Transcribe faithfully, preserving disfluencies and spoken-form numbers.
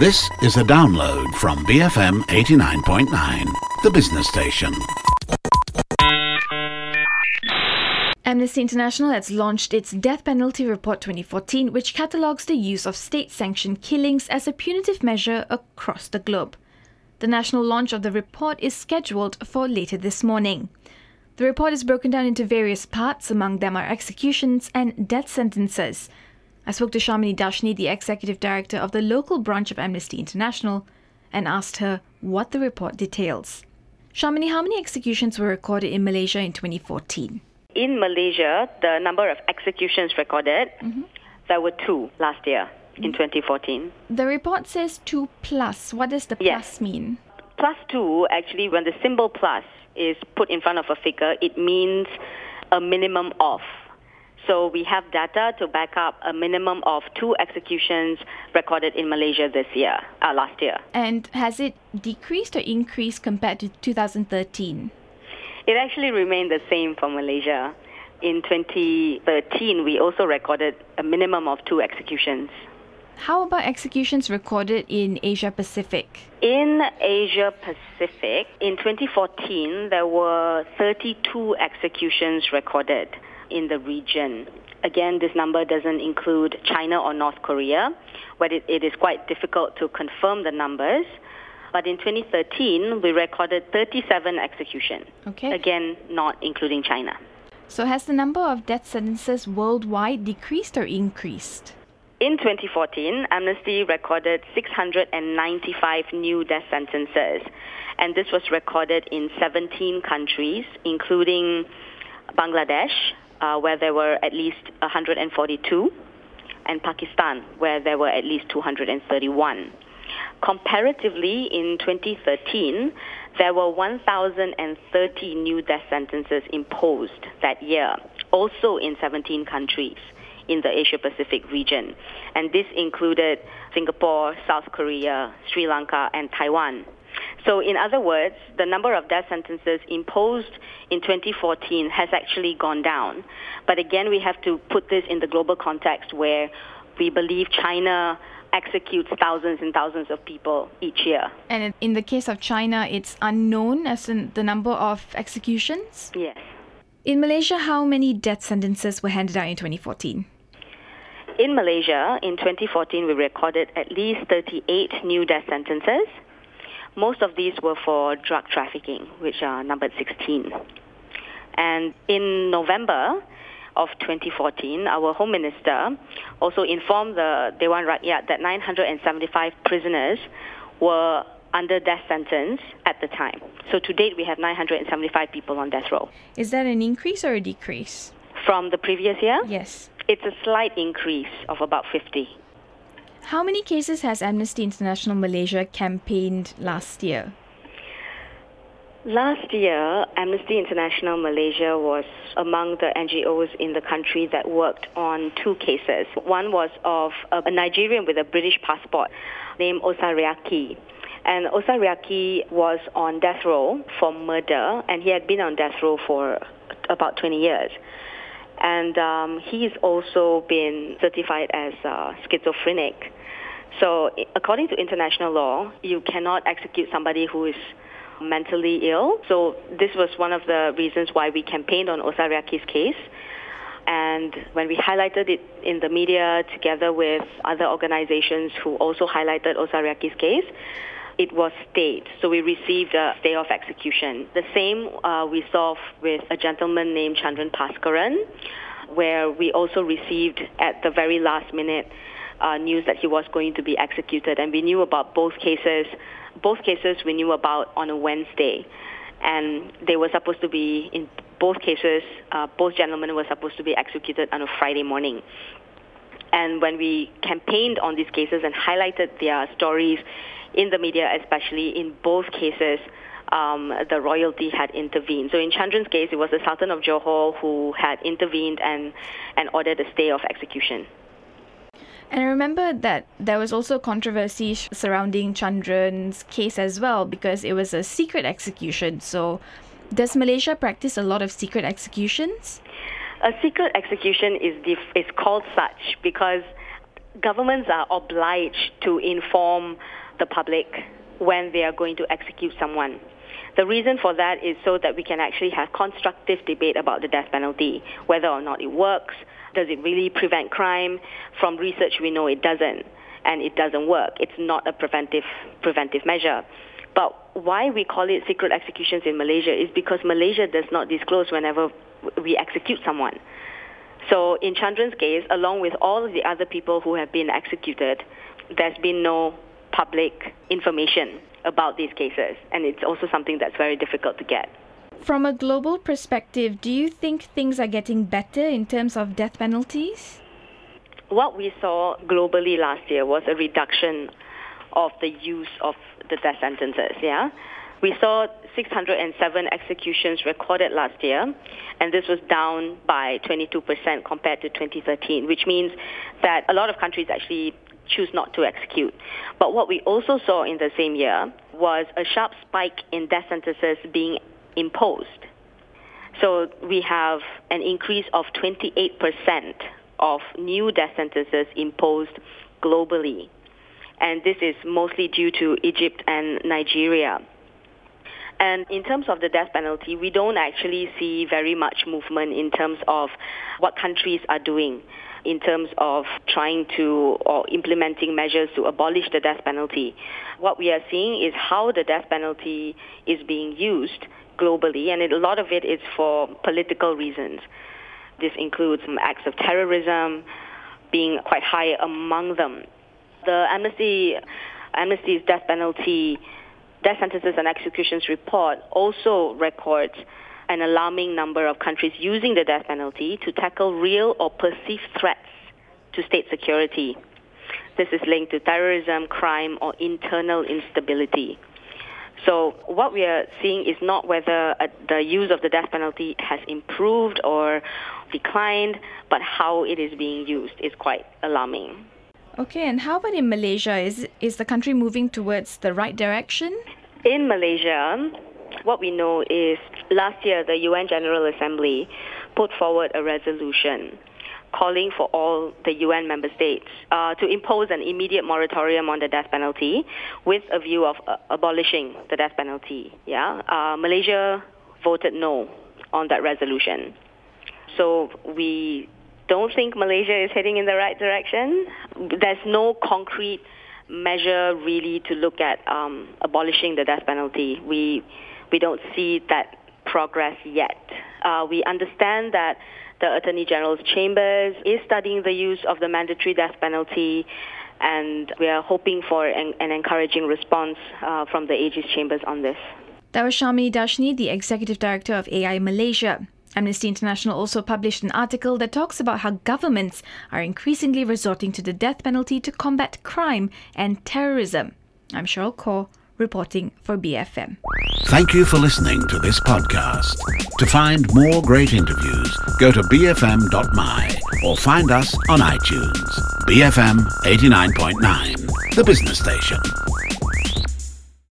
This is a download from B F M eighty-nine point nine, the business station. Amnesty International has launched its Death Penalty Report twenty fourteen, which catalogues the use of state-sanctioned killings as a punitive measure across the globe. The national launch of the report is scheduled for later this morning. The report is broken down into various parts. Among them are executions and death sentences. I spoke to Shamini Dashni, the Executive Director of the local branch of Amnesty International, and asked her what the report details. Shamini, how many executions were recorded in Malaysia in twenty fourteen? In Malaysia, the number of executions recorded, mm-hmm. there were two last year mm-hmm. in twenty fourteen. The report says two plus. What does the yes. plus mean? Plus two, actually, when the symbol plus is put in front of a figure, it means a minimum of. So we have data to back up a minimum of two executions recorded in Malaysia this year, uh, last year. And has it decreased or increased compared to two thousand thirteen? It actually remained the same for Malaysia. In twenty thirteen, we also recorded a minimum of two executions. How about executions recorded in Asia Pacific? In Asia Pacific, in twenty fourteen, there were thirty-two executions recorded in the region. Again, this number doesn't include China or North Korea, where it, it is quite difficult to confirm the numbers. But in twenty thirteen, we recorded thirty-seven executions. Okay. Again, not including China. So has the number of death sentences worldwide decreased or increased? In twenty fourteen, Amnesty recorded six hundred ninety-five new death sentences. And this was recorded in seventeen countries, including Bangladesh, uh, where there were at least one hundred forty-two, and Pakistan, where there were at least two hundred thirty-one. Comparatively, in twenty thirteen, there were one thousand thirty new death sentences imposed that year, also in seventeen countries in the Asia-Pacific region. And this included Singapore, South Korea, Sri Lanka, and Taiwan. So in other words, the number of death sentences imposed in twenty fourteen has actually gone down. But again, we have to put this in the global context where we believe China executes thousands and thousands of people each year. And in the case of China, it's unknown as in the number of executions? Yes. In Malaysia, how many death sentences were handed out in twenty fourteen? In Malaysia, in twenty fourteen, we recorded at least thirty-eight new death sentences. Most of these were for drug trafficking, which are numbered sixteen. And in November of twenty fourteen, our Home Minister also informed the Dewan Rakyat that nine hundred seventy-five prisoners were under death sentence at the time. So to date, we have nine hundred seventy-five people on death row. Is that an increase or a decrease? From the previous year? Yes. It's a slight increase of about fifty. How many cases has Amnesty International Malaysia campaigned last year? Last year, Amnesty International Malaysia was among the N G Os in the country that worked on two cases. One was of a Nigerian with a British passport named Osariaki. And Osariaki was on death row for murder, and he had been on death row for about twenty years. And um, he's also been certified as uh, schizophrenic. So according to international law, you cannot execute somebody who is mentally ill. So this was one of the reasons why we campaigned on Osariaki's case. And when we highlighted it in the media together with other organizations who also highlighted Osariaki's case, it was stayed. So we received a stay of execution. The same uh, we saw with a gentleman named Chandran Paskaran, where we also received at the very last minute uh, news that he was going to be executed. And we knew about both cases. Both cases we knew about on a Wednesday. And they were supposed to be, in both cases, uh, both gentlemen were supposed to be executed on a Friday morning. And when we campaigned on these cases and highlighted their stories in the media, especially in both cases, um, the royalty had intervened. So in Chandran's case, it was the Sultan of Johor who had intervened and, and ordered a stay of execution. And I remember that there was also controversy surrounding Chandran's case as well, because it was a secret execution. So does Malaysia practice a lot of secret executions? A secret execution is def- is called such because governments are obliged to inform the public when they are going to execute someone. The reason for that is so that we can actually have constructive debate about the death penalty, whether or not it works, does it really prevent crime? From research, we know it doesn't, and it doesn't work. It's not a preventive preventive measure. But why we call it secret executions in Malaysia is because Malaysia does not disclose whenever we execute someone. So in Chandran's case, along with all of the other people who have been executed, there's been no public information about these cases, and it's also something that's very difficult to get. From a global perspective, do you think things are getting better in terms of death penalties? What we saw globally last year was a reduction of the use of the death sentences, yeah? We saw six hundred seven executions recorded last year, and this was down by twenty-two percent compared to twenty thirteen, which means that a lot of countries actually choose not to execute. But what we also saw in the same year was a sharp spike in death sentences being imposed. So we have an increase of twenty-eight percent of new death sentences imposed globally. And this is mostly due to Egypt and Nigeria. And in terms of the death penalty, we don't actually see very much movement in terms of what countries are doing in terms of trying to or implementing measures to abolish the death penalty. What we are seeing is how the death penalty is being used globally, and it, a lot of it is for political reasons. This includes acts of terrorism being quite high among them. The Amnesty Amnesty's death penalty, death sentences and executions report also records an alarming number of countries using the death penalty to tackle real or perceived threats to state security. This is linked to terrorism, crime, or internal instability. So what we are seeing is not whether uh, the use of the death penalty has improved or declined, but how it is being used is quite alarming. Okay, and how about in Malaysia? Is is the country moving towards the right direction? In Malaysia, what we know is last year the U N General Assembly put forward a resolution calling for all the U N member states uh, to impose an immediate moratorium on the death penalty with a view of uh, abolishing the death penalty. Yeah, uh, Malaysia voted no on that resolution. So we don't think Malaysia is heading in the right direction. There's no concrete measure really to look at um, abolishing the death penalty. We we don't see that progress yet. Uh, we understand that the Attorney General's Chambers is studying the use of the mandatory death penalty, and we are hoping for an, an encouraging response uh, from the A G's Chambers on this. That was Shamini Dashni, the Executive Director of A I Malaysia. Amnesty International also published an article that talks about how governments are increasingly resorting to the death penalty to combat crime and terrorism. I'm Cheryl Kaur, reporting for B F M. Thank you for listening to this podcast. To find more great interviews, go to b f m dot m y or find us on iTunes. B F M eighty-nine point nine, the business station.